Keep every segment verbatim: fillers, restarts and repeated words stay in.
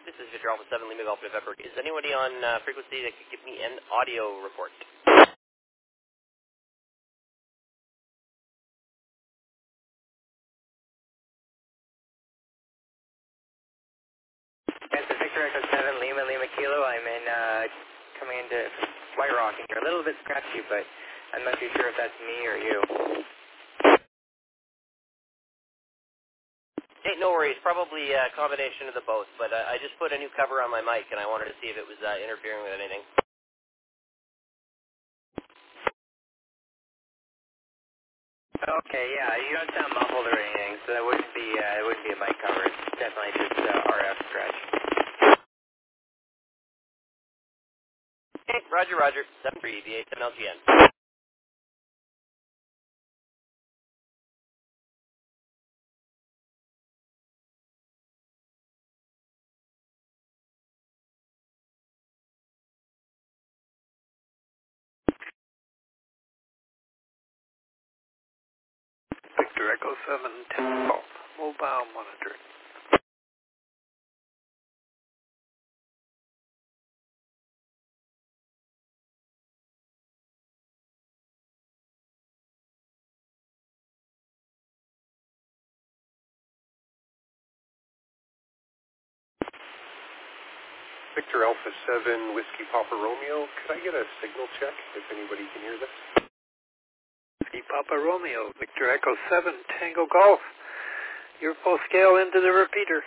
This is Victor Alpha seven Lima Golf November. Is anybody on uh, frequency that could give me an audio report? This is Victor Echo seven Lima Lima Kilo. I'm in, uh, coming into White Rock, and you're a little bit scratchy, but I'm not too sure if that's me or you. Hey, no worries. Probably a combination of the both, but uh, I just put a new cover on my mic, and I wanted to see if it was uh, interfering with anything. Okay, yeah, you don't sound muffled or anything, so that wouldn't be, uh, it wouldn't be a mic cover. It's definitely just uh, R F scratch. Hey, Roger, Roger. seven three V eight seven L G N. Victor Echo seven ten Golf, mobile monitoring. Victor Alpha seven Whiskey Papa Romeo, could I get a signal check if anybody can hear this? Whiskey Papa Romeo, Victor Echo seven Tango Golf. You're full scale into the repeater.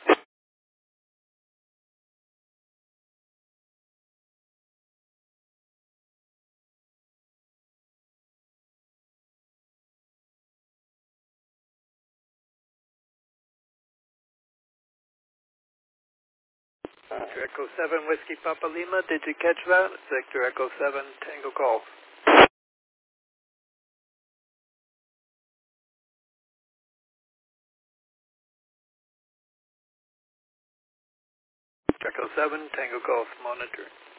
Victor Echo seven Whiskey Papa Lima, did you catch that? Victor Echo seven Tango Golf. Victor Echo seven Tango Golf monitoring.